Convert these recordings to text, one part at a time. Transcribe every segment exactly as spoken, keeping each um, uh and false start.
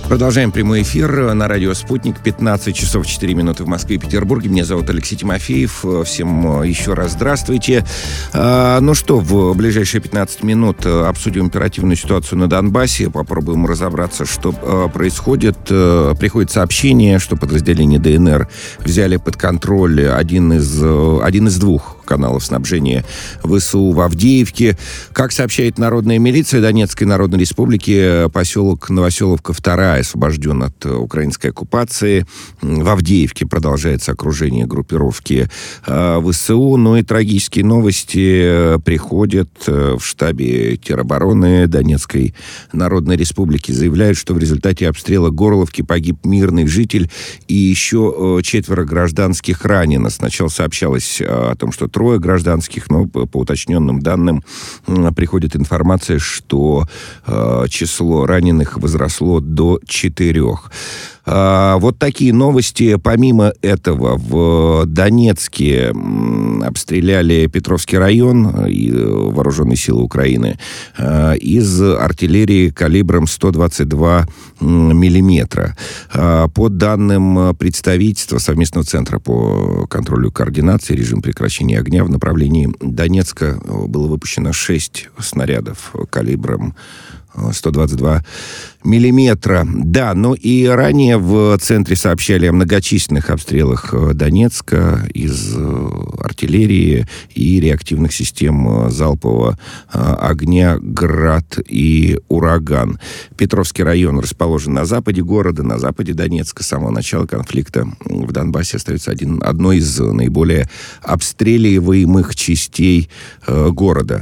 Продолжаем прямой эфир на радио «Спутник». пятнадцать часов четыре минуты в Москве и Петербурге. Меня зовут Алексей Тимофеев. Всем еще раз здравствуйте. Ну что, в ближайшие пятнадцать минут обсудим оперативную ситуацию на Донбассе. Попробуем разобраться, что происходит. Приходит сообщение, что подразделения ДНР взяли под контроль один из, один из двух каналов снабжения ВСУ в Авдеевке. Как сообщает Народная милиция Донецкой Народной Республики, поселок Новоселовка вторая освобожден от украинской оккупации. В Авдеевке продолжается окружение группировки ВСУ. Ну и трагические новости приходят в штабе теробороны Донецкой Народной Республики. Заявляют, что в результате обстрела Горловки погиб мирный житель и еще четверо гражданских ранено. Сначала сообщалось о том, что трое гражданских, но по, по уточненным данным приходит информация, что э, число раненых возросло до четырех. Э, вот такие новости. Помимо этого, в Донецке обстреляли Петровский район и вооруженные силы Украины э, из артиллерии калибром сто двадцать два миллиметра. Э, по данным представительства Совместного центра по контролю и координации режим прекращения огня в направлении Донецка было выпущено шесть снарядов калибром сто двадцать два миллиметра. Да, но и ранее в центре сообщали о многочисленных обстрелах Донецка из артиллерии и реактивных систем залпового огня «Град» и «Ураган». Петровский район расположен на западе города, на западе Донецка. С самого начала конфликта в Донбассе остается один, одной из наиболее обстреливаемых частей э, города.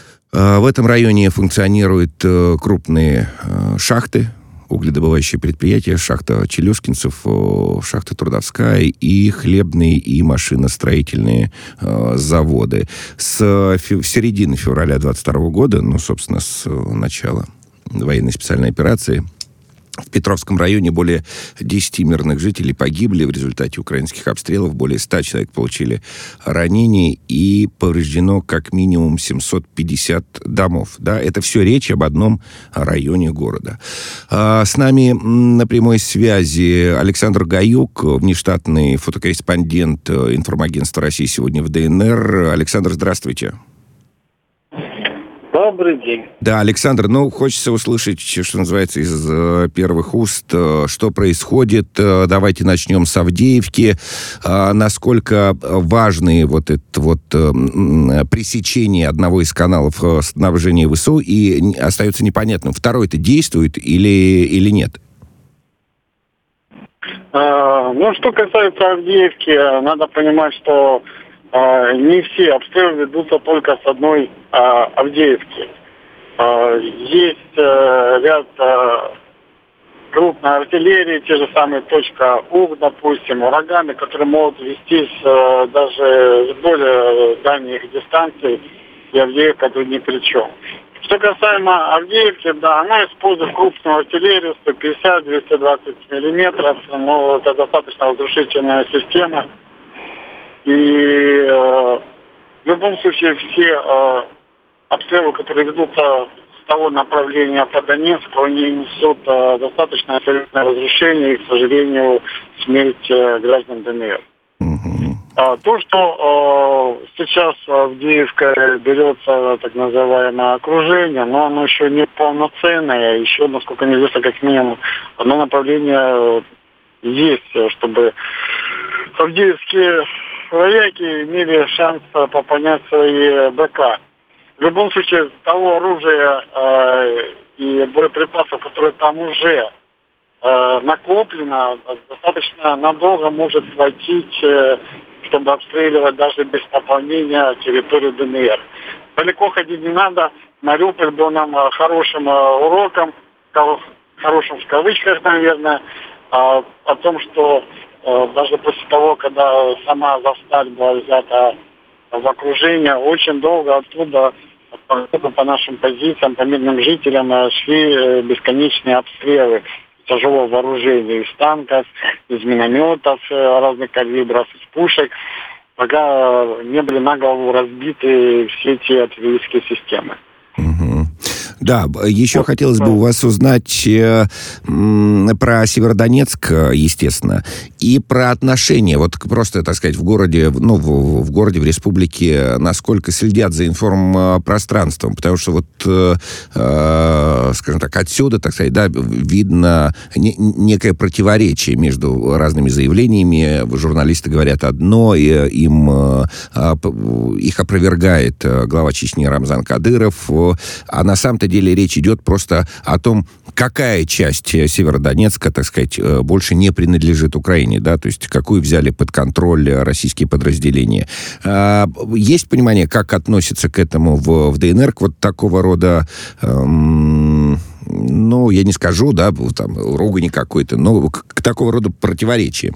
В этом районе функционируют крупные шахты, угледобывающие предприятия, шахта Челюскинцев, шахта Трудовская и хлебные и машиностроительные заводы. С середины февраля двадцать второго года, ну, собственно, с начала военной специальной операции, в Петровском районе более десяти мирных жителей погибли в результате украинских обстрелов. Более ста человек получили ранения и повреждено как минимум семьсот пятьдесят домов. Да, это все речь об одном районе города. А с нами на прямой связи Александр Гаюк, внештатный фотокорреспондент информагентства России сегодня в ДНР. Александр, здравствуйте. Добрый день. Да, Александр, ну, хочется услышать, что называется, из э, первых уст, э, что происходит. Э, давайте начнем с Авдеевки. Э, насколько важны вот это вот э, пресечение одного из каналов э, снабжения ВСУ, и остается непонятным, второй-то действует или, или нет? А, ну, что касается Авдеевки, надо понимать, что а, не все обстрелы ведутся только с одной а, Авдеевки. А, есть а, ряд а, крупной артиллерии, те же самые точка У, допустим, ураганы, которые могут вестись а, даже с более дальних дистанций, и Авдеевка тут ни при чем. Что касаемо Авдеевки, да, она использует крупную артиллерию сто пятьдесят - двести двадцать миллиметров, но это достаточно разрушительная система. И э, в любом случае все э, обстрелы, которые ведутся с того направления по Донецку, они несут э, достаточно серьезное разрушение и, к сожалению, смерть э, граждан ДНР. Mm-hmm. А, то, что э, сейчас Авдеевка берется так называемое окружение, но оно еще не полноценное, еще, насколько мне известно, как минимум одно направление есть, чтобы авдеевские вояки имели шанс пополнять свои БК. В любом случае, того оружия э, и боеприпасов, которые там уже э, накоплено, достаточно надолго может хватить, э, чтобы обстреливать даже без пополнения территорию ДНР. Далеко ходить не надо. Мариуполь был нам хорошим э, уроком, хорошим в кавычках, наверное, э, о том, что даже после того, когда сама Азовсталь была взята в окружение, очень долго оттуда по нашим позициям, по мирным жителям шли бесконечные обстрелы тяжелого вооружения из танков, из минометов разных калибров, из пушек, пока не были на голову разбиты все эти артиллерийские системы. Угу. Да, еще вот, хотелось да. бы у вас узнать э, м, про Северодонецк, естественно, и про отношения, вот просто, так сказать, в городе, ну, в, в городе, в республике, насколько следят за информпространством, потому что вот, э, э, скажем так, отсюда, так сказать, да, видно не, некое противоречие между разными заявлениями. Журналисты говорят одно, и им, э, их опровергает глава Чечни Рамзан Кадыров, а на самом-то деле речь идет просто о том, какая часть Северодонецка, так сказать, больше не принадлежит Украине, да, то есть какую взяли под контроль российские подразделения. Есть понимание, как относятся к этому в, в ДНР, к вот такого рода, эм, ну, я не скажу, да, там, ругани какой-то, но к, к такого рода противоречиям?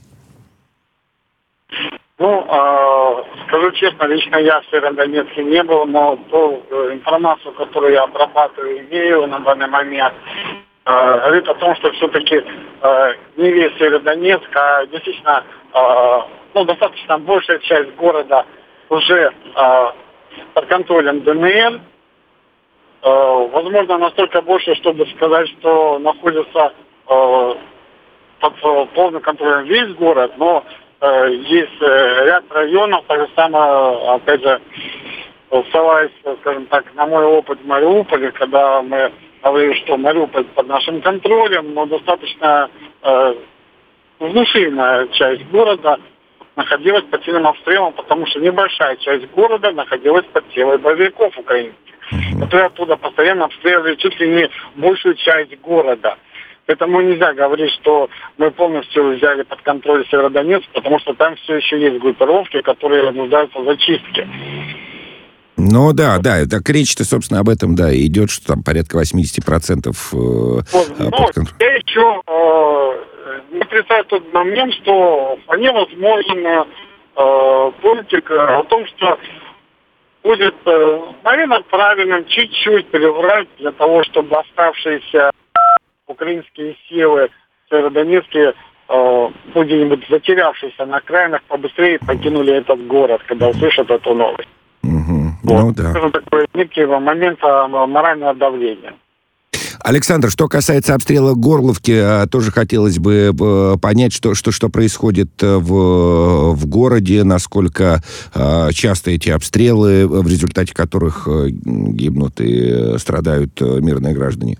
Ну, э, скажу честно, лично я в Северодонецке не был, но ту информацию, которую я обрабатываю, имею на данный момент, э, говорит о том, что все-таки э, не весь Северодонецк, а действительно, э, ну, достаточно большая часть города уже э, под контролем ДНР. Э, возможно, настолько больше, чтобы сказать, что находится э, под полным контролем весь город, но есть ряд районов, так же самое, опять же, ссылаясь, скажем так, на мой опыт в Мариуполе, когда мы говорили, что Мариуполь под нашим контролем, но достаточно э, внушительная часть города находилась под сильным обстрелом, потому что небольшая часть города находилась под силой боевиков украинских, которые оттуда постоянно обстреливали чуть ли не большую часть города. Поэтому нельзя говорить, что мы полностью взяли под контроль Северодонецк, потому что там все еще есть группировки, которые нуждаются в зачистке. Ну да, да, так речь-то, собственно, об этом, да, идет, что там порядка восемьдесят процентов э, вот, под ну, контролем. Я еще э, не отрицаю тот момент, что вполне возможно э, пунктик о том, что будет, э, наверное, правильным чуть-чуть перебрать для того, чтобы оставшиеся украинские силы в Северодонецке, э, где-нибудь затерявшиеся на окраинах, побыстрее покинули этот город, когда услышат эту новость. Угу. Вот. Ну да. Это такой некий момент морального давления. Александр, что касается обстрела Горловки, тоже хотелось бы понять, что, что, что происходит в, в городе, насколько часто эти обстрелы, в результате которых гибнут и страдают мирные граждане.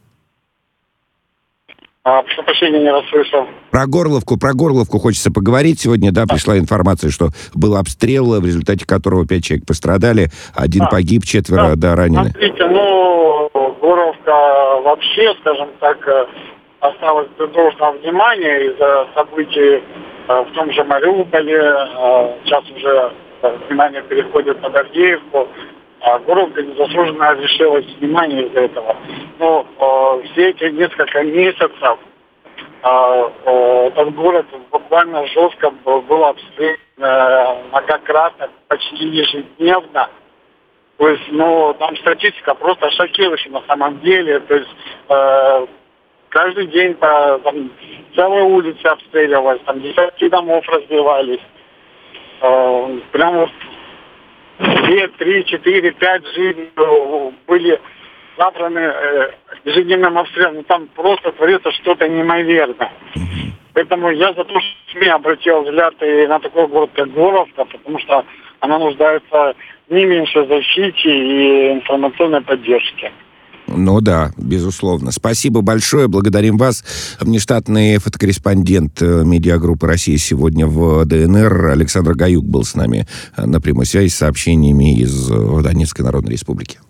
А, прошу прощения, не расслышал. Про Горловку, про Горловку хочется поговорить. Сегодня, да, пришла информация, что был обстрел, в результате которого пять человек пострадали, один а, погиб, четверо, да, да, ранены. Смотрите, ну, Горловка вообще, скажем так, осталась без должного внимания из-за событий в том же Мариуполе. Сейчас уже внимание переходит под Авдеевку. А Горловка незаслуженно лишилась внимания из-за этого. Но э, все эти несколько месяцев э, э, этот город буквально жестко был обстрелян э, многократно, почти ежедневно. То есть, ну, там статистика просто шокирующая на самом деле. То есть э, каждый день по, там, целые улицы обстреливались, там десятки домов разбивались. Э, прямо две, три, четыре, пять жизней были забраны э, ежедневным обстрелом. Там просто творится что-то неимоверное. Поэтому я за то, что СМИ обратил взгляд и на такой город, как Горловка, потому что она нуждается в не меньшей защите и информационной поддержке. Ну да, безусловно. Спасибо большое, благодарим вас. Внештатный фотокорреспондент медиагруппы «Россия сегодня» в ДНР Александр Гаюк был с нами на прямой связи с сообщениями из Донецкой Народной Республики.